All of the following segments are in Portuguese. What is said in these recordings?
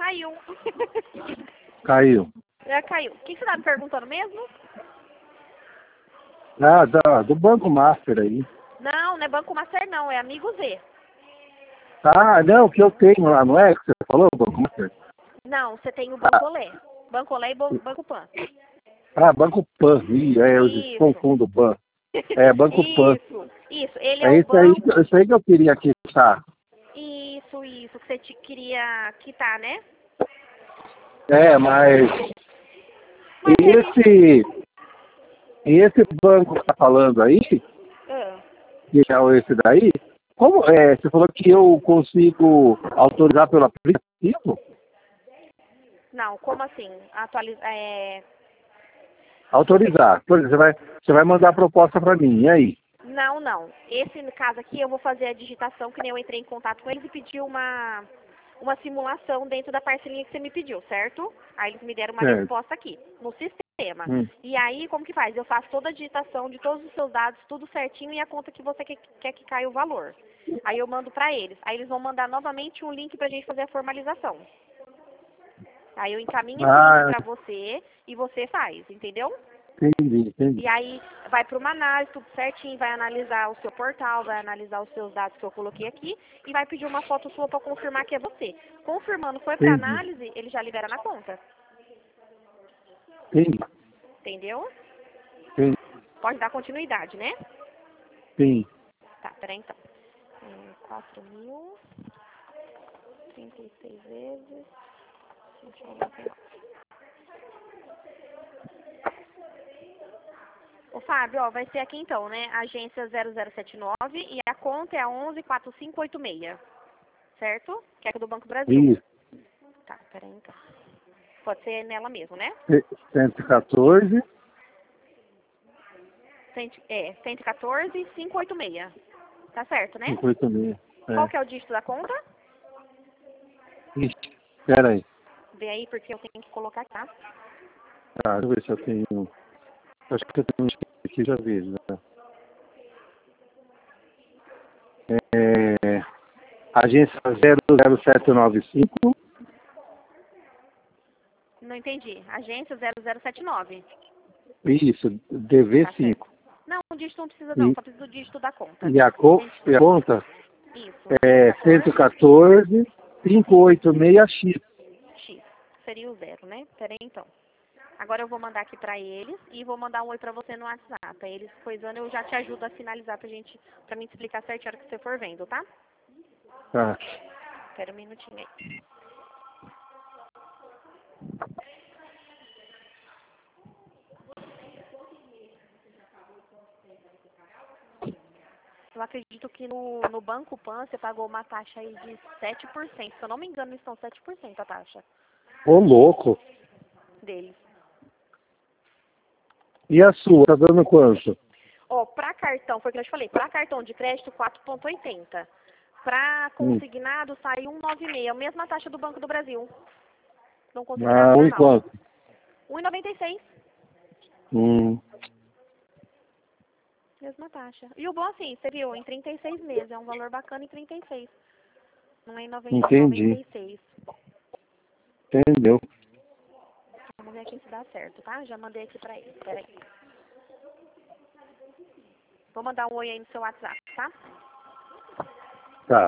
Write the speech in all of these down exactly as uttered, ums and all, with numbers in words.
caiu. Caiu. Já caiu. O que você tá me perguntando mesmo? Ah, da, do Banco Master aí. Não, não é Banco Master não, é Amigo Z. Ah, não, que eu tenho lá, não é que você falou, Banco Master? Não, você tem o Ah, Bancolé. Bancolé e Bo- Banco Pan. ah, Banco Pan. Ih, é, eu Isso. confundo o Ban. É, Banco Pan. Isso, isso. Ele é É o isso aí, banco. isso aí que eu queria quitar. Isso, isso, que você te queria quitar, né? É, mas Mas e se a gente. esse, e esse banco que tá falando aí, Ah, que é esse daí, como é, você falou que eu consigo autorizar pelo aplicativo? não, como assim? Atualizar. É... Você... Autorizar. Por exemplo, você vai, você vai mandar a proposta para mim, e aí? Não, não. Esse caso aqui eu vou fazer a digitação, que nem eu entrei em contato com eles e pedi uma, uma simulação dentro da parcelinha que você me pediu, certo? Aí eles me deram uma Certo. resposta aqui, no sistema. Hum. E aí, como que faz? Eu faço toda a digitação de todos os seus dados, tudo certinho, e a conta que você quer, quer que caia o valor. Aí eu mando pra eles. Aí eles vão mandar novamente um link pra gente fazer a formalização. Aí eu encaminho esse link Ah, pra você e você faz, entendeu? entendi, entendi. E aí vai para uma análise, tudo certinho, vai analisar o seu portal, vai analisar os seus dados que eu coloquei aqui e vai pedir uma foto sua para confirmar que é você. Confirmando, foi para Entendi, análise, ele já libera na conta. entendi, Entendeu? entendi, Pode dar continuidade, né? sim. Tá, peraí então. Hum, quatro mil, trinta e seis vezes, cento e noventa e nove. Ô Fábio, ó, vai ser aqui então, né? Agência zero zero sete nove e a conta é a onze quatro cinco oito seis. Certo? Que é do Banco do Brasil. Isso. Tá, peraí então. Pode ser nela mesmo, né? cento e quatorze, Cento- É, cento e quatorze, quinhentos e oitenta e seis. Tá certo, né? cinquenta mil. Qual É. que é o dígito da conta? Ixi, espera aí. Vê aí, porque eu tenho que colocar aqui, tá? Tá, deixa eu ver se eu tenho. Acho que eu tenho um aqui, já vejo. Né? É, agência zero zero sete nove cinco. Não entendi. Agência zero zero sete nove. Isso, D V Tá certo. cinco. Não, o dígito não precisa não, E, só precisa do dígito da conta. e, a, co, Cento- e a conta Isso, é cento e cento e quatorze, quatorze, quinhentos e oitenta e seis X. X. Seria o zero, né? Peraí então. Agora eu vou mandar aqui pra eles e vou mandar um oi pra você no WhatsApp. Aí eles coisando, eu já te ajudo a finalizar pra gente, pra mim te explicar certinho a hora que você for vendo, tá? Tá. Espera um minutinho aí. Eu acredito que no, no Banco Pan você pagou uma taxa aí de sete por cento. Se eu não me engano, estão sete por cento a taxa Ô, louco. deles. E a sua, tá dando quanto? Ó, pra cartão, foi o que eu te falei, pra cartão de crédito quatro vírgula oitenta. Pra Hum. consignado sai um vírgula noventa e seis, a mesma taxa do Banco do Brasil. Não consignado Ah, um e normal. quanto? um vírgula noventa e seis, Hum, mesma taxa. E o bom assim, você viu, em trinta e seis meses, é um valor bacana em trinta e seis. Não é em noventa, noventa entendi. e seis. Entendeu? Vamos ver aqui se dá certo, tá? Já mandei aqui pra ele, peraí. Vou mandar um oi aí no seu WhatsApp, tá? Tá.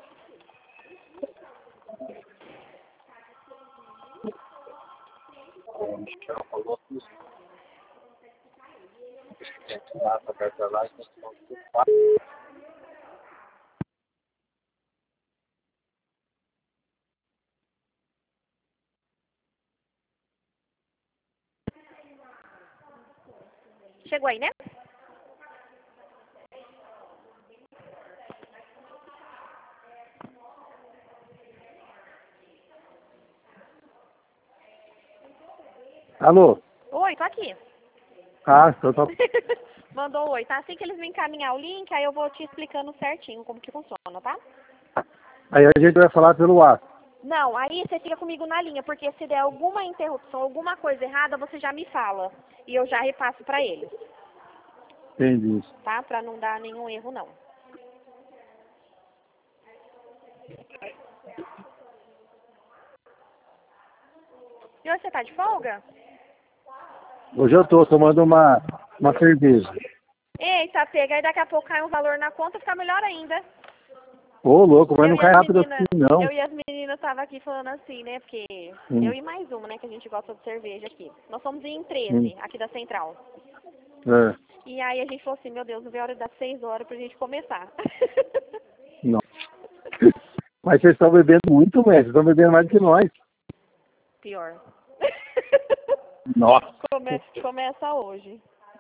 Chegou aí, né? Alô? Oi, tô aqui. Ah, então tá. Mandou oi, tá? Assim que eles me encaminhar o link, aí eu vou te explicando certinho como que funciona, tá? Aí a gente vai falar pelo WhatsApp. Não, aí você fica comigo na linha, porque se der alguma interrupção, alguma coisa errada, você já me fala. E eu já repasso pra eles, Entendi. tá? Pra não dar nenhum erro, não. E hoje você tá de folga? Hoje eu tô tomando uma, uma cerveja. Eita, pega, aí daqui a pouco cai um valor na conta, fica melhor ainda. Ô, louco, mas Eu não e cai as rápido meninas, assim, não. eu e as meninas tava aqui falando assim, né? Porque Hum. eu e mais uma, né, que a gente gosta de cerveja aqui. Nós somos em Hum. treze, aqui da Central. É. E aí a gente falou assim, meu Deus, não vê a hora das seis horas pra gente começar. Não. Mas vocês estão bebendo muito, mestre. Vocês estão bebendo mais do que nós. Pior. Nossa. Come, começa hoje.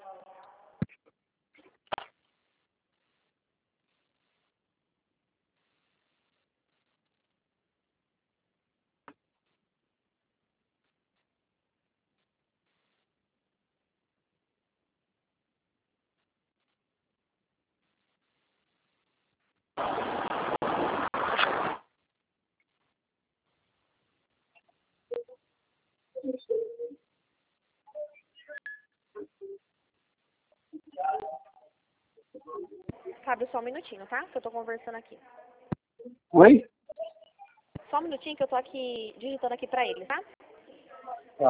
Fábio, só um minutinho, tá? Que eu tô conversando aqui. Oi? Só um minutinho que eu tô aqui, digitando aqui pra ele, tá? Tá.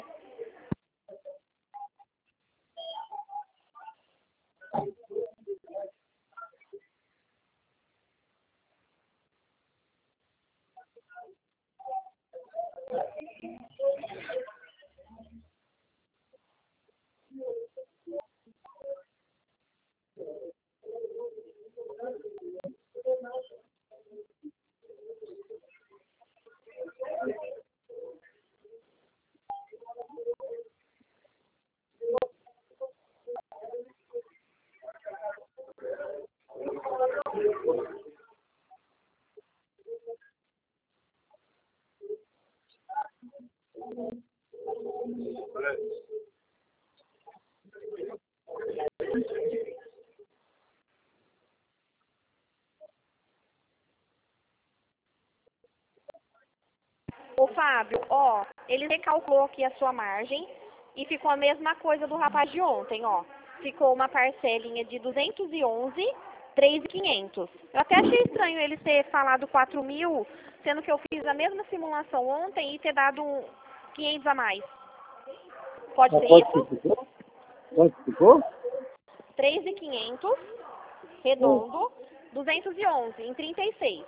Ô, Fábio, ó, ele recalculou aqui a sua margem e ficou a mesma coisa do rapaz de ontem, ó. Ficou uma parcelinha de duzentos e onze, três mil e quinhentos. Eu até achei estranho ele ter falado quatro mil, sendo que eu fiz a mesma simulação ontem e ter dado quinhentos a mais. Pode Mas ser quanto isso? que ficou? Quanto que ficou? três mil e quinhentos, redondo, duzentos e onze, em trinta e seis.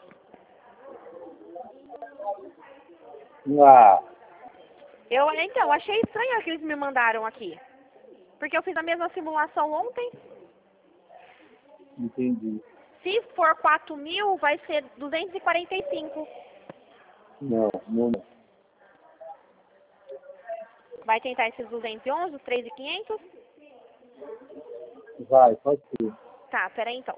Ah, Eu, então, achei estranho o que eles me mandaram aqui. Porque eu fiz a mesma simulação ontem. entendi. Se for quatro mil, vai ser duzentos e quarenta e cinco. Não, não. Vai tentar esses duzentos e onze, os três mil e quinhentos? Vai, pode ser. Tá, peraí então.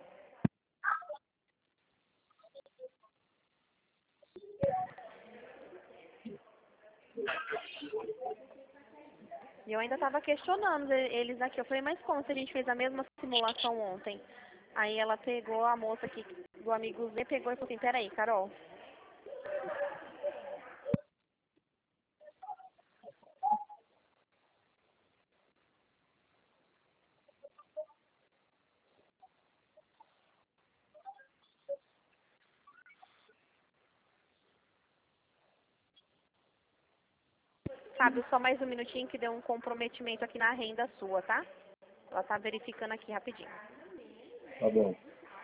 E eu ainda tava questionando eles aqui. Eu falei, mas como se a gente fez a mesma simulação ontem? Aí ela pegou, a moça aqui do amigo Z, pegou e falou assim, peraí, Carol. Sabe, só mais um minutinho que deu um comprometimento aqui na renda sua, tá? Ela tá verificando aqui rapidinho. Tá bom.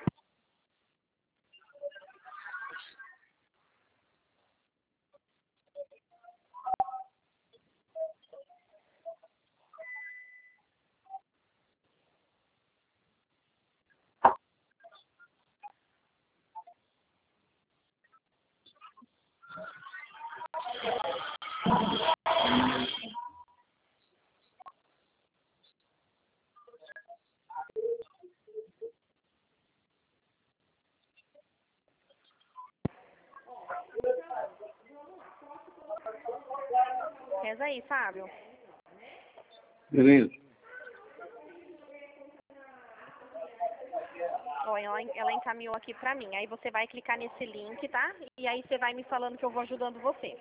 Reza aí, Fábio. Beleza. Ó, ela, ela encaminhou aqui pra mim. Aí você vai clicar nesse link, tá? E aí você vai me falando que eu vou ajudando você.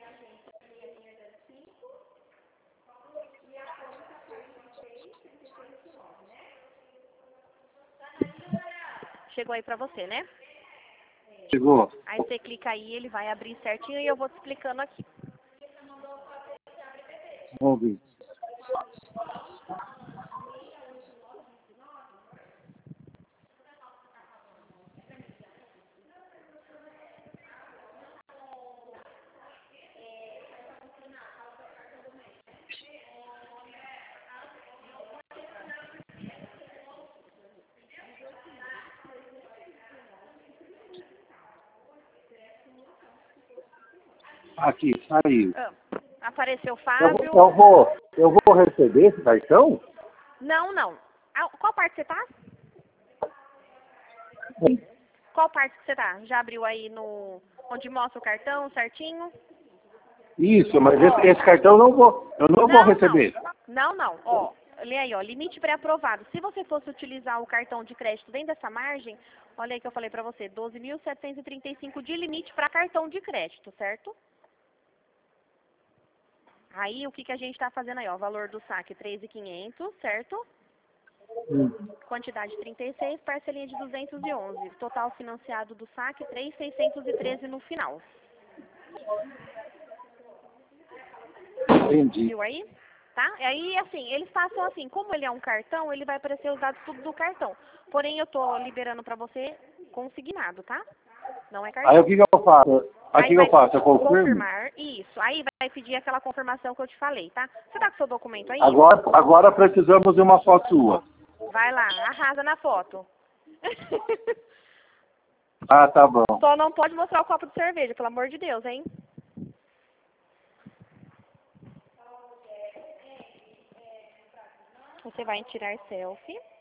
Chegou aí pra você, né? Chegou. Aí você clica aí, ele vai abrir certinho e eu vou te explicando aqui. Vamos ver. Aqui, saiu. Ah, apareceu Eu, Fábio. eu, vou, eu vou receber esse cartão? Não, não. Ah, qual parte você tá? Sim. Qual parte que você tá? Já abriu aí no... onde mostra o cartão certinho? Isso, mas esse, esse cartão eu não vou, eu não, Não, vou receber. Não, não. Ó, lê aí, ó. Limite pré-aprovado. Se você fosse utilizar o cartão de crédito dentro dessa margem, olha aí que eu falei pra você, doze mil setecentos e trinta e cinco de limite para cartão de crédito, certo? Aí, o que, que a gente tá fazendo aí, ó? Valor do saque três mil e quinhentos, certo? Hum. Quantidade trinta e seis, parcelinha de duzentos e onze. Total financiado do saque, três mil seiscentos e treze no final. Entendi. Viu aí? Tá? E aí, assim, eles passam assim, como ele é um cartão, ele vai aparecer os dados tudo do cartão. Porém, eu tô liberando pra você consignado, tá? Não é cartão. Aí o que, que eu faço? Aí o que, que eu faço? Eu confirmo? Confirmar, isso. Aí vai pedir aquela confirmação que eu te falei, tá? Você tá com seu documento aí? Agora, agora precisamos de uma foto sua. Vai lá, arrasa na foto. Ah, tá bom. Só não pode mostrar o copo de cerveja, pelo amor de Deus, hein? Você vai em tirar selfie.